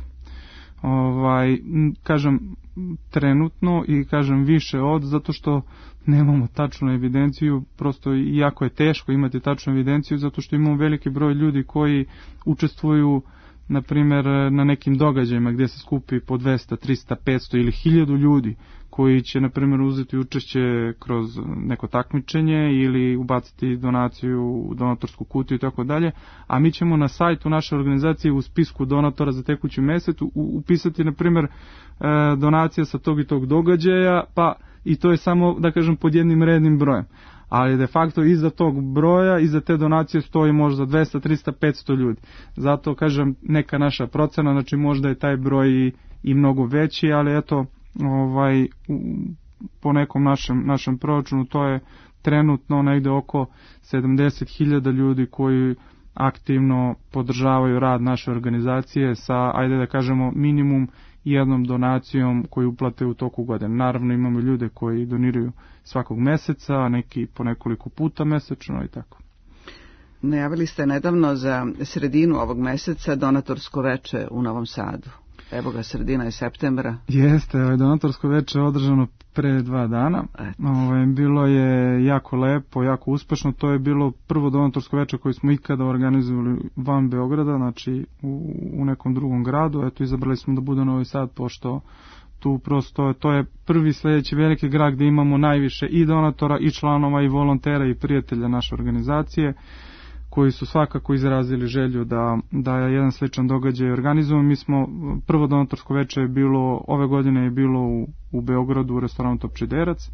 Ovaj, kažem trenutno i kažem više od, zato što nemamo tačnu evidenciju, prosto jako je teško imati tačnu evidenciju, zato što imamo veliki broj ljudi koji učestvuju na primjer na nekim događajima gdje se skupi po dvesta, trista, petsto ili hiljadu ljudi koji će na primjer uzeti učešće kroz neko takmičenje ili ubaciti donaciju u donatorsku kutiju i tako dalje, a mi ćemo na sajtu naše organizacije u spisku donatora za tekući mjesec upisati na primjer donacija sa tog i tog događaja, pa i to je samo da kažem pod jednim rednim brojem. ali de facto iza tog broja, iza te donacije stoji možda dvesta, trista, petsto ljudi. Zato kažem neka naša procena, znači možda je taj broj i, i mnogo veći, ali eto, ovaj, u, po nekom našem, našem proračunu to je trenutno negde oko sedamdeset hiljada ljudi koji aktivno podržavaju rad naše organizacije sa, ajde da kažemo, minimum jednom donacijom koju uplate u toku godine. Naravno imamo ljude koji doniraju svakog meseca, neki po nekoliko puta mesečno i tako. Najavili ste nedavno za sredinu ovog meseca donatorsko veče u Novom Sadu. Evo ga, sredina je septembra. Jeste, ovaj, donatorsko veče je održano pre dva dana. Ovaj, bilo je jako lepo, jako uspešno. To je bilo prvo donatorsko veče koje smo ikada organizovali van Beograda, znači u, u nekom drugom gradu. Eto, izabrali smo da bude Novi Sad, pošto tu prosto to je prvi sledeći veliki grad gde imamo najviše i donatora, i članova, i volontera, i prijatelja naše organizacije, koji su svakako izrazili želju da, da je jedan sličan događaj organizovan. Mi smo, prvo donatorsko veče je bilo, ove godine je bilo u, u Beogradu u restoranu Topčiderac,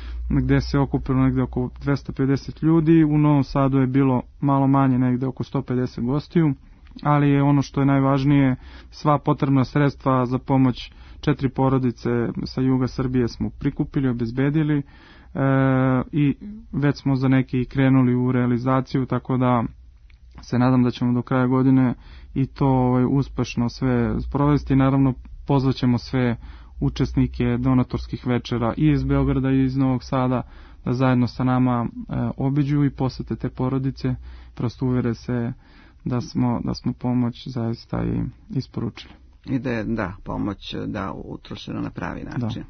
gde se okupilo negde oko dvesta pedeset ljudi, u Novom Sadu je bilo malo manje, negde oko sto pedeset gostiju, ali je ono što je najvažnije, sva potrebna sredstva za pomoć četiri porodice sa juga Srbije smo prikupili, obezbedili, E, i već smo za neki krenuli u realizaciju, tako da se nadam da ćemo do kraja godine i to ovaj, uspešno sve sprovesti. Naravno pozvaćemo sve učesnike donatorskih večera i iz Beograda i iz Novog Sada da zajedno sa nama e, obiđu i posete te porodice, prosto uvere se da smo, da smo pomoć zaista i isporučili. I da je da, pomoć da utrošena na pravi način. Da.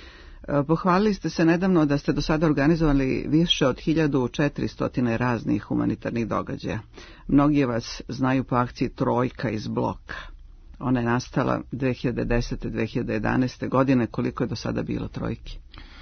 Pohvalili ste se nedavno da ste do sada organizovali više od hiljadu četiristo raznih humanitarnih događaja. Mnogi vas znaju po akciji Trojka iz bloka. Ona je nastala dve hiljade desete. do dve hiljade jedanaeste. godine. Koliko je do sada bilo trojki?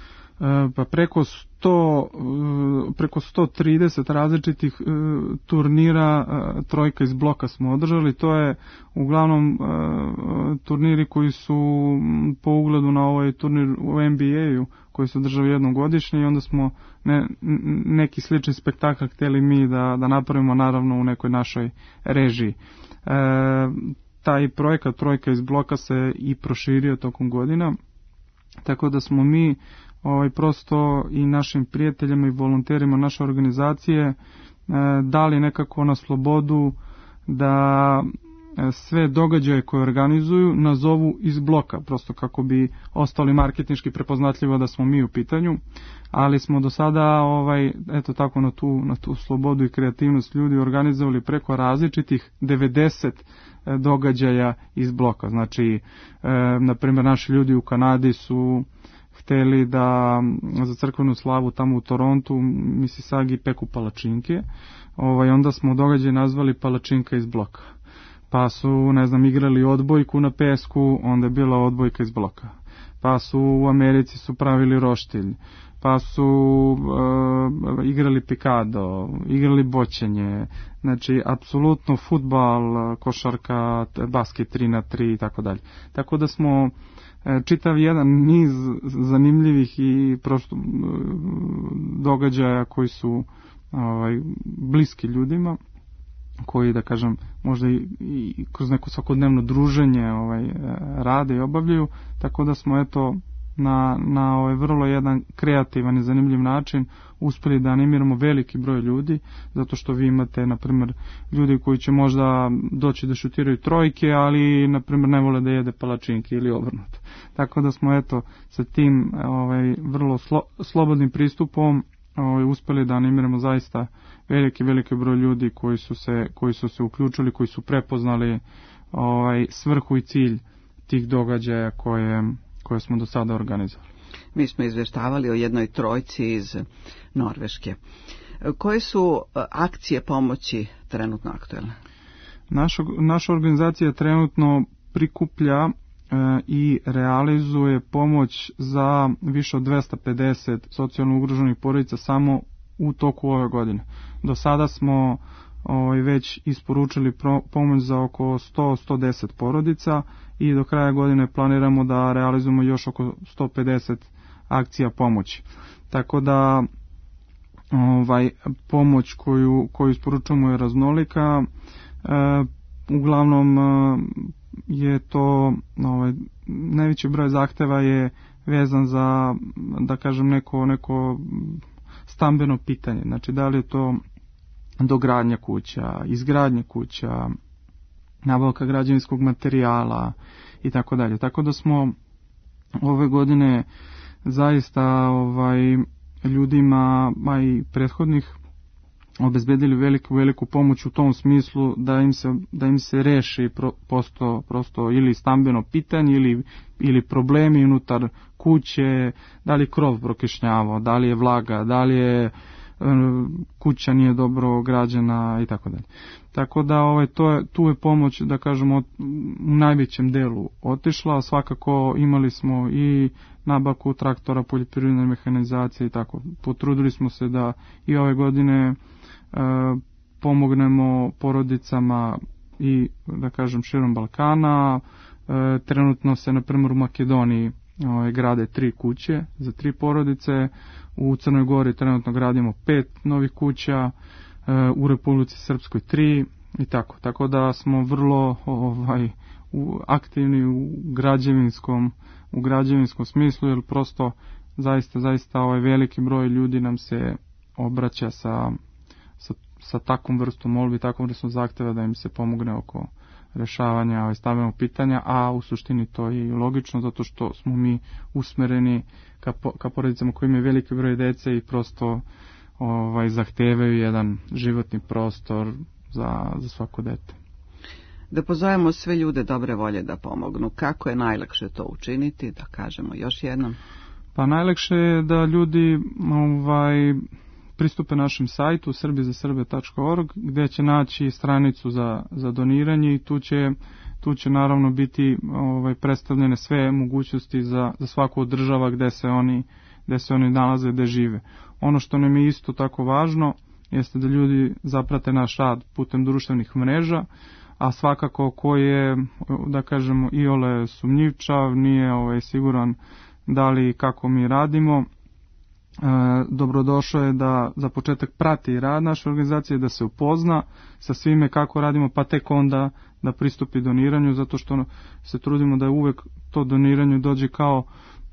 Pa preko sto, preko sto trideset različitih turnira Trojka iz bloka smo održali. To je uglavnom turniri koji su po ugledu na ovaj turnir u N B A-u koji se održava jednom godišnje, i onda smo ne, neki slični spektakl hteli mi da, da napravimo, naravno u nekoj našoj režiji. E, taj projekat Trojka iz bloka se i proširio tokom godina, tako da smo mi ovaj, prosto i našim prijateljima i volonterima naše organizacije e, dali nekako na slobodu da e, sve događaje koje organizuju nazovu iz bloka, prosto kako bi ostali marketinški prepoznatljivo da smo mi u pitanju, ali smo do sada ovaj, eto tako na tu, na tu slobodu i kreativnost ljudi organizovali preko različitih devedeset događaja iz bloka. Znači, e, na primjer, naši ljudi u Kanadi su hteli da za crkvenu slavu tamo u Torontu, Mississaugi, peku palačinke, ovaj, onda smo događaj nazvali Palačinka iz bloka. Pa su, ne znam, igrali odbojku na pesku, onda je bila odbojka iz bloka. Pa su u Americi su pravili roštilj, pa su uh, igrali pikado, igrali boćenje, znači apsolutno fudbal, košarka, basket tri na tri i tako dalje. Tako da smo čitav jedan niz zanimljivih i prosto događaja koji su ovaj, bliski ljudima, koji, da kažem, možda i, i kroz neko svakodnevno druženje ovaj, rade i obavljaju, tako da smo eto na, na ovaj vrlo jedan kreativan i zanimljiv način uspeli da animiramo veliki broj ljudi, zato što vi imate, na primjer, ljudi koji će možda doći da šutiraju trojke, ali, na primjer, ne vole da jede palačinke ili obrnuto. Tako da smo, eto, sa tim ovaj, vrlo slo, slobodnim pristupom ovaj, uspeli da animiramo zaista veliki, veliki broj ljudi koji su se, koji su se uključili, koji su prepoznali ovaj, svrhu i cilj tih događaja koje koje smo do sada organizovali. Mi smo izveštavali o jednoj trojci iz Norveške. Koje su akcije pomoći trenutno aktuelne? Naša, naša organizacija trenutno prikuplja e, i realizuje pomoć za više od dvesta pedeset socijalno ugroženih porodica samo u toku ove godine. Do sada smo ovaj, već isporučili pro, pomoć za oko sto do sto deset porodica i do kraja godine planiramo da realizujemo još oko sto pedeset akcija pomoći. Tako da ovaj pomoć koju koju isporučujemo je raznolika. E, uglavnom e, je to ovaj najveći broj zahteva je vezan za, da kažem, neko neko stambeno pitanje. Znači, da li je to dogradnja kuća, izgradnja kuća, nabavka građevinskog materijala i tako dalje. Tako da smo ove godine zaista ovaj ljudima, a i prethodnih, obezbedili veliku veliku pomoć u tom smislu da im se da im se reši pro, prosto prosto ili stambeno pitanje ili ili problemi unutar kuće, da li je krov prokišnjavao, da li je vlaga, da li je kuća nije dobro građena i tako dalje. Tako da ovaj to je tu je pomoć, da kažemo, u najvećem delu otišla. Svakako imali smo i nabavku traktora, poljoprivredne mehanizacije i tako. Potrudili smo se da i ove godine e, pomognemo porodicama i, da kažem, širom Balkana. E, trenutno se na primjer u Makedoniji ovaj, grade tri kuće za tri porodice. U Crnoj Gori trenutno gradimo pet novih kuća, u Republici Srpskoj tri i tako. Tako da smo vrlo ovaj aktivni u građevinskom u građevinskom smislu, jer prosto zaista zaista ovaj veliki broj ljudi nam se obraća sa sa, sa takvom vrstom molbi, takvom vrstom zahteva da im se pomogne oko rešavanja ovaj stambenog pitanja, a u suštini to je i logično zato što smo mi usmereni ka, ka porodicama koji imaju veliki broj dece i prosto ovaj zahtevaju jedan životni prostor za za svako dete. Da pozovemo sve ljude dobre volje da pomognu. Kako je najlakše to učiniti, da kažemo još jednom? Pa najlakše je da ljudi ovaj pristupe našem sajtu srbi za srbe tačka org, gdje će naći stranicu za za doniranje i tu će tu će naravno biti ovaj predstavljene sve mogućnosti za za svaku od država gdje se oni gdje se oni nalaze, gdje žive. Ono što nam je isto tako važno jeste da ljudi zaprate naš rad putem društvenih mreža, a svakako ko je, da kažemo, iole sumnjivčav, nije ovaj siguran da li kako mi radimo, e, dobrodošao je da za početak prati rad naše organizacije, da se upozna sa svime kako radimo, pa tek onda da pristupi doniranju, zato što se trudimo da uvek to doniranje dođe kao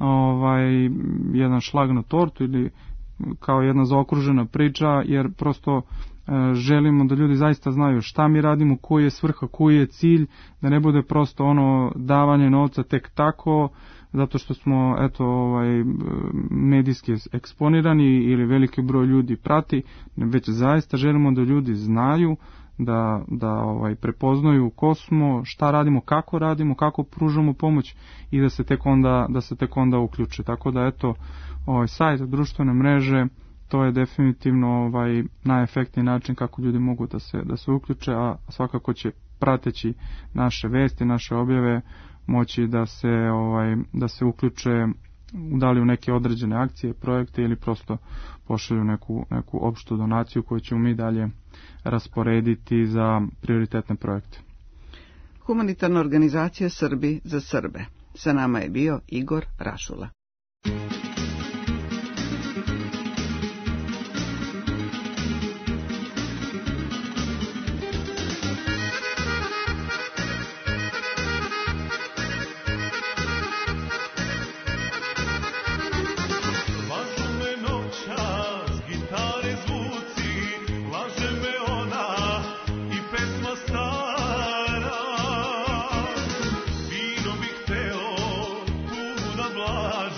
ovaj jedan šlag na tortu ili kao jedna zaokružena priča, jer prosto e, želimo da ljudi zaista znaju šta mi radimo, koji je svrha, koji je cilj, da ne bude prosto ono davanje novca tek tako zato što smo eto ovaj medijski eksponirani ili veliki broj ljudi prati, već zaista želimo da ljudi znaju, da da ovaj prepoznaju ko smo, šta radimo, kako radimo, kako pružamo pomoć i da se tek onda da se tek onda uključe. Tako da eto ovaj sajt, društvene mreže, to je definitivno ovaj najefektniji način kako ljudi mogu da se da se uključe, a svakako će prateći naše vesti, naše objave moći da se ovaj da se uključe da li u neke određene akcije, projekte ili prosto pošalju neku neku opštu donaciju koju ćemo mi dalje rasporediti za prioritetne projekte. Humanitarna organizacija Srbi za Srbe. Sa nama je bio Igor Rašula. Vino bih teo tu da blaže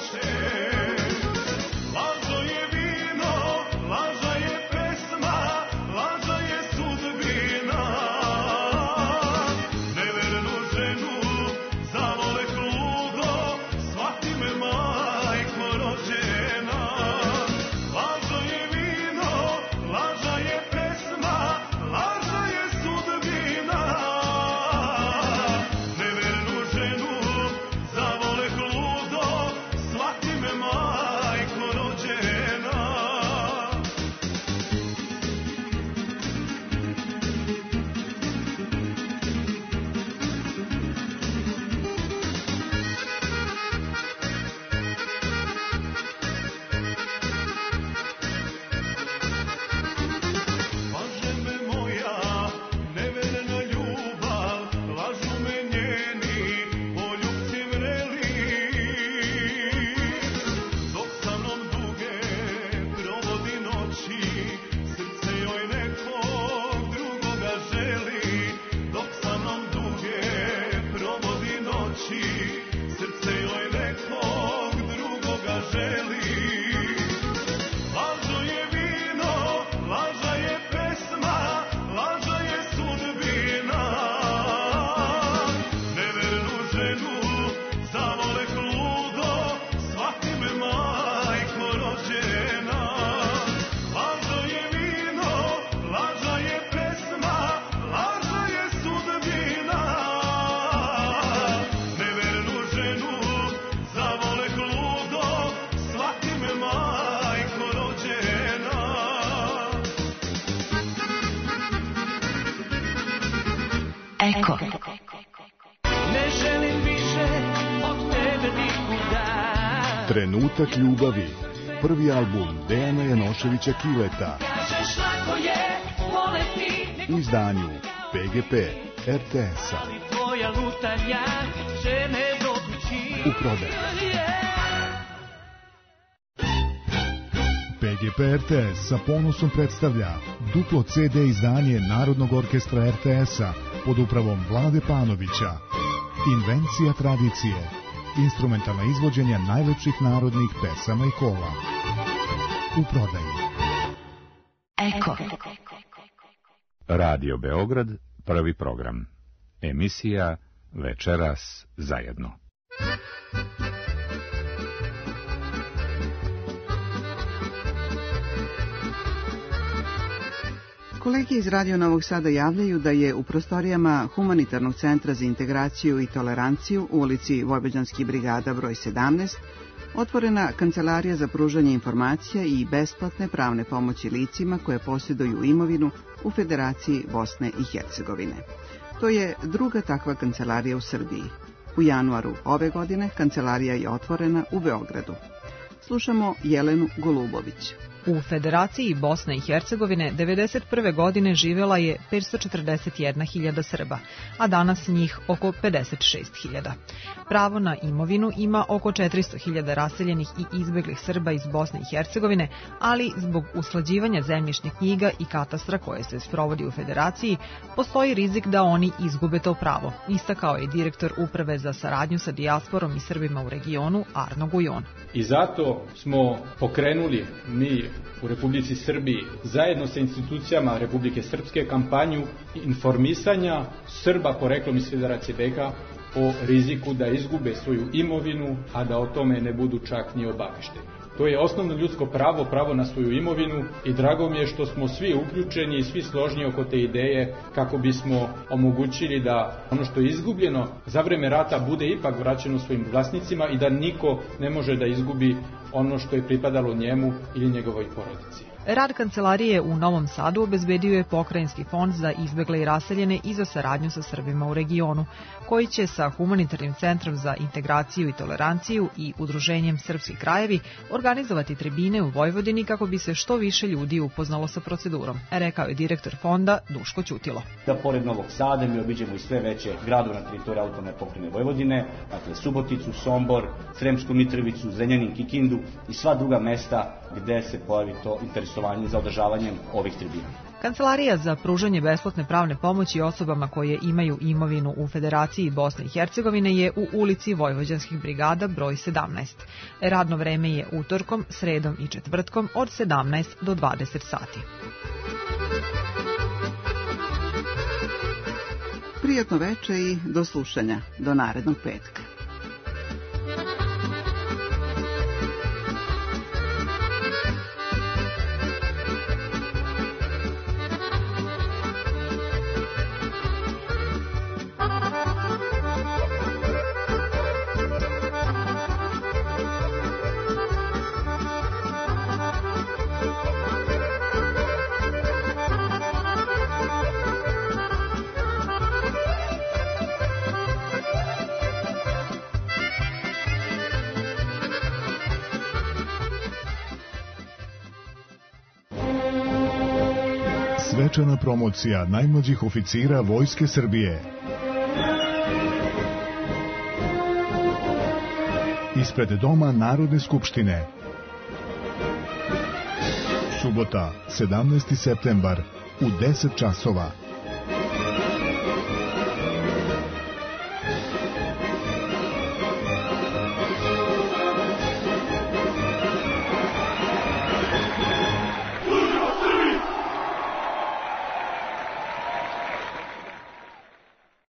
Eko. Ne želim više od tebe nikuda. Trenutak ljubavi. Prvi album Dejana Janoševića Kileta. Kažeš lako je voleti. U izdanju P G P R T S-a. Ali tvoja lutanja će me dokući. U prodaju. P G P R T S sa ponosom predstavlja duplo C D izdanje Narodnog orkestra R T S-a pod upravom Vlade Panovića. Invencija tradicije. Instrumentalna izvođenja najlepših narodnih pesama i kola. U prodaju. Eko. Radio Beograd, prvi program. Emisija Večeras zajedno. Kolege iz Radio Novog Sada javljaju da je u prostorijama Humanitarnog centra za integraciju i toleranciju u ulici Vojvođanskih brigada broj sedamnaest otvorena kancelarija za pružanje informacija i besplatne pravne pomoći licima koje posjeduju imovinu u Federaciji Bosne i Hercegovine. To je druga takva kancelarija u Srbiji. U januaru ove godine kancelarija je otvorena u Beogradu. Slušamo Jelenu Golubović. U Federaciji Bosne i Hercegovine devedeset prve godine živjela je petsto četrdeset jedna hiljada Srba, a danas njih oko pedeset šest hiljada. Pravo na imovinu ima oko četiristo hiljada raseljenih i izbeglih Srba iz Bosne i Hercegovine, ali zbog usklađivanja zemljišnih knjiga i katastra koje se sprovodi u Federaciji, postoji rizik da oni izgube to pravo, istakao je direktor Uprave za saradnju sa dijasporom i Srbima u regionu Arno Gujon. I zato smo pokrenuli mi u Republici Srbiji zajedno sa institucijama Republike Srpske kampanju informisanja Srba poreklom iz Federacije B H o riziku da izgube svoju imovinu, a da o tome ne budu čak ni obavešteni. To je osnovno ljudsko pravo, pravo na svoju imovinu i drago mi je što smo svi uključeni i svi složni oko te ideje kako bismo omogućili da ono što je izgubljeno za vreme rata bude ipak vraćeno svojim vlasnicima i da niko ne može da izgubi ono što je pripadalo njemu ili njegovoj porodici. Rad kancelarije u Novom Sadu obezbedio je Pokrajinski fond za izbegle i raseljene i za saradnju sa Srbima u regionu, koji će sa Humanitarnim centrom za integraciju i toleranciju i Udruženjem Srpski krajevi organizovati tribine u Vojvodini kako bi se što više ljudi upoznalo sa procedurom, rekao je direktor fonda Duško Ćutilo. Da pored Novog Sada mi obiđemo i sve veće gradove na teritoriji autonomne pokrajine Vojvodine, dakle Suboticu, Sombor, Sremsku Mitrovicu, Zrenjanin, Kikindu i sva druga mesta gde se pojavi to interesovanje za održavanjem ovih tribina. Kancelarija za pružanje besplatne pravne pomoći osobama koje imaju imovinu u Federaciji Bosne i Hercegovine je u ulici Vojvođanskih brigada broj sedamnaest. Radno vreme je utorkom, sredom i četvrtkom od sedamnaest do dvadeset sati. Prijatno veče i do slušanja. Do narednog petka. Svečana promocija najmlađih oficira Vojske Srbije. Ispred Doma Narodne skupštine. Subota, sedamnaesti septembar, u deset časova.